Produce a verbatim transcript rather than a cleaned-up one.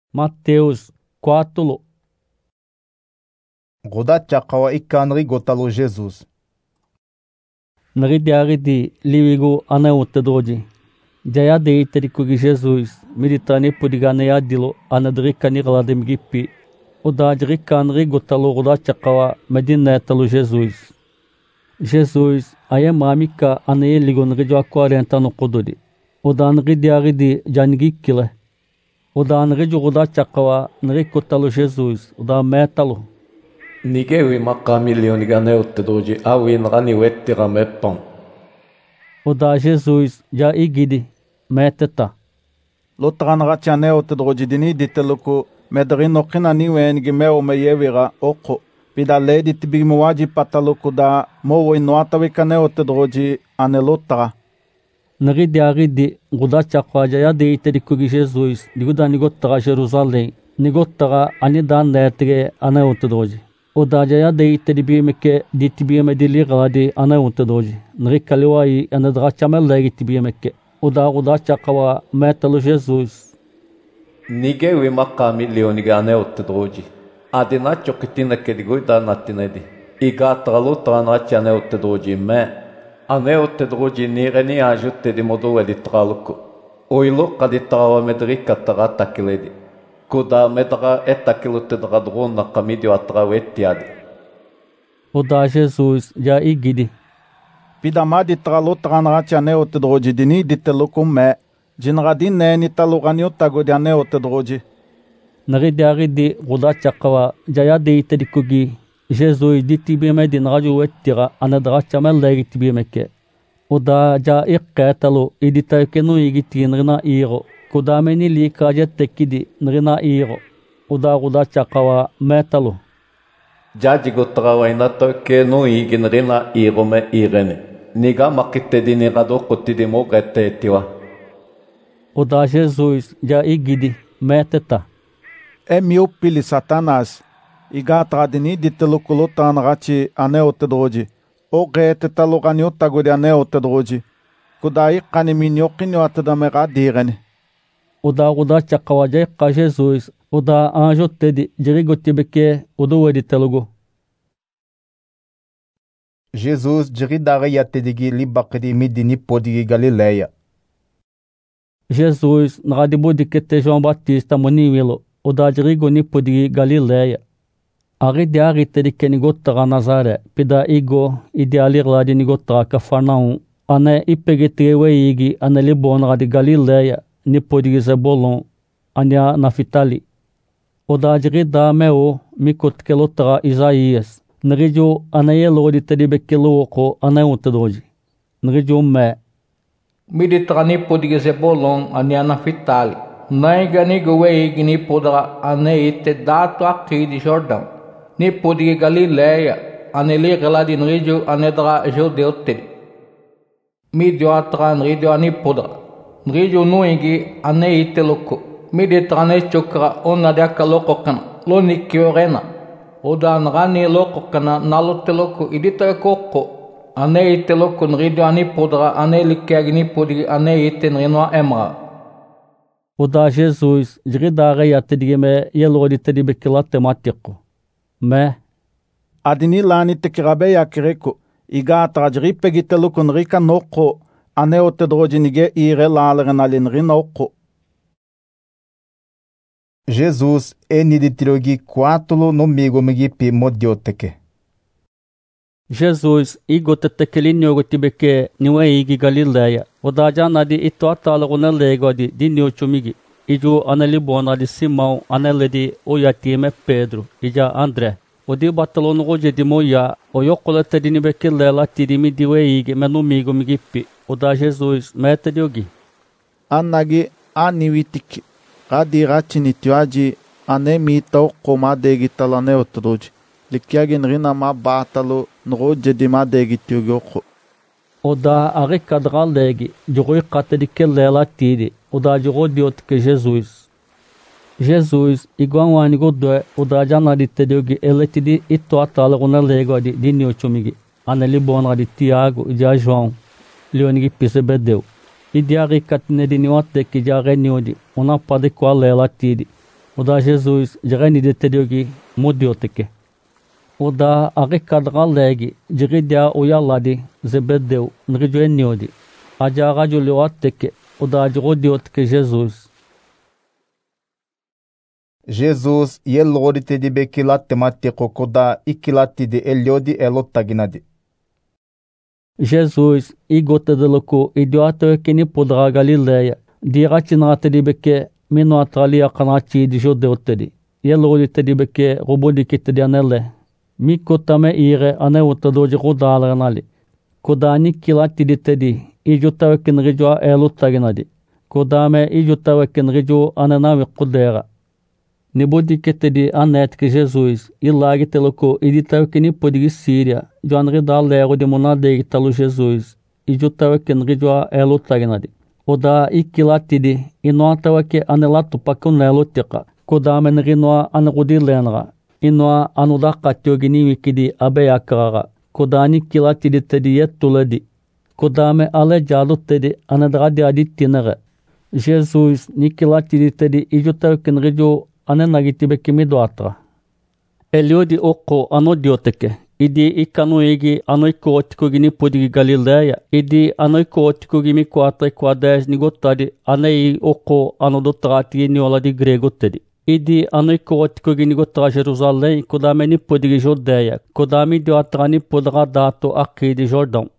Mateus quatro. Goda chakawa ikanri gotalo Jesus. Naridiaridi liwigo anautadoji. Jaya deiterikugi Jesus. Meditane pudigane adilo anadrikani glademgipi. Udadrikanri gotalo goda chakawa medinetalo Jesus. Jesus ayamamika anaye ligonrijo quarenta no kododi. Udanridiaridi janigikile. Udanrijo goda chakawa nrikotalo Jesus. Udametalo. Nigewi makamilio niganeuttedoji awi nrani wettira meppon. Uda Jesus ja igidi meteta. Lotranra chaneuttedoji dini diteluku medrino kinani wengi meo meyevira oko. Pidale ditibigmuwaji pataluku da mowo inuatawi kaneuttedoji anelotra. Naridiaridi goda chakwa ja deiterikugi Jesus. Diguda nigottara Jerusalém. Nigottara anidan netre aneuttedoji. Udajaya deiteribimeke ditibimedili gadi anautadoji. Nrikaliwai anadrachamel ditibimeke. Uda goda chakawa metalo Jesus. Nigewi makamilio niganeuttedoji. Adina chokitina kediguida natinedi. Igatralo tranachi aneuttedoji me. Aneuttedoji nireni ajutte di modo editraluku. Oilo kaditrawa medrikatara takiledi. Kuda medra etakilutedra drona kamidio atrawetiad. Uda Jesus ja igidi. Pidamadi tralo tranracha neotedroji dini ditelukum me. Jinradin neni taluganyo tagodi aneotedroji. Naridiaridi goda chakawa jaya deiterikugi Jesus ditibime din raju wettira anadrachamel legitibimeke. Uda ja ikketalo iditaykenu igitinrina iro. Kudameni li kajet tekidi nrina iro. Uda goda chakawa metalo. Jaji gotrawa inato ke no igin rina iro me irene. Niga makite dini rado kotidi mo gete tiwa. Uda Jesus ja igidi meteta. É meu pili Satanás. Igatra dini ditelukulo tanrachi aneotedroji. O gete taluganyo tagodi aneotedroji. Kudai kaniminyo kinyo atadamera direne. Uda goda chakawa ja ikka Jesus. Uda anjo tedi jirigotibeke udo wedi telugo. Jesus diridare yatedigi libakri midini podigi Galileia. Jesus nagadibudikete João Batista moniwilo. Uda jirigoni podigi Galileia. Aridi aritedi kenigottara Nazare. Pida igo idealirladi nigottara Cafarnaum. Ane ipegetrewe igi ane libonradi Galileia. Ni podigi Zebulon. Anya Naftali. Udajiri da meo mikotkelotra Isaías. Nrijo anayelo di tedibekelo anayontedroji. Nrijo me. Miditrani podigi Zebulon anya Naftali. Naigani gowe igni podra anaite dato aqui de Jordão. Ni podigi Galileia aneli reladi nrijo anedra judeu tedi. Midio atra nrijo ani podra. Nrijo nuigi anaite loko. Miditrane chokra ona de akalokokana. Loni kiorena. Oda nrani lokokana naloteloko idita koko. Anaite loko nrijo ani podra aneli kiagni podigi anaite nrinoa emra. Uda Jesus diridare yatedigeme yelodi tedibekila tematiko. Me. Adini lani tekirabe yakireko. Igatra jiripegiteluku nrika noko. Aneotedroji nige ire lalrenalin rinoko. Jesus eniditrogi quatro no migo migipi modioteke. Jesus igotetekelinyo gotibeke niwe igi Galileia. Udaja nadi ito atalaguna legodi di niochumigi. Ijo analibona di Simão aneledi oyatime Pedro. Ija André. Odi batalono goje di moya. Oyokolete di nibeke lela tidimi diwe igi menumigo migipi. Uda Jesus mete diogi. Anagi aniwitiki. Kadirachini tuaji anemita komadegi talaneotroji. Likiagin rina ma batalo nroje di madegi tugyoko. Uda arikadra legi. Jogoi katedike lela tidi. Uda jogo diotke Jesus. Jesus igual um anigo doe. Uda janadi tediogi eletidi ito atalaguna legodi di niochumigi. Anelibona di Tiago e de João. Leonigi Pisebedeu. Idiari katine di niwate ki jare niodi. Una pade kwa lela tidi. Oda Jesus jagani de tediogi modioteke. Oda agi kadgalegi jigidia oyaladi zebedeu nrijo eniodi. Ajaga julioateke oda jigodioteke Jesus. Jesus yelorite de bekilate mateko koda ikilate de eliodi elotaginadi. Jesus igota de loco idiota que ni podra Galileia. Diratinate de beke mino atali akanachi de jodeotedi. Yelorite de beke robodikite de anele. Mikotame ire aneotadoji rodalanali. Kodani kilati de tedi. Ijotawekin rijoa elotaginadi. Kodame ijotawekin rijo ananawi kodera. Nibodikete de anet que Jesus ilagi teloko iditawekini podigi Síria. Joanri da lero de monadegi talo Jesus. Ijotawekin rijoa elotaginadi. Oda ikilatidi inoataweke anelatu pakunelo tika. Kodamen rinoa anrudilenra. Inoa anudaka tiogini wikidi abeyakara. Kodani kilatidi tedi yettuledi. Kodame ale jadu tedi anedradi adittinere. Jesus nikilatidi tedi ijotawekin rijo anenagitibe kimido atra. Eliodi oko anodioteke. Idi ikanu igi anoiko otikogini podigi Galileia. Idi anoiko otikogimi quatra quadres nigotadi anei oko anodotrati niola di grego tedi. Idi anoiko otikogini gotra Jerusalém kodame ni podigi Jodeia. Kodami dio atrani podra dato aqui de Jordão.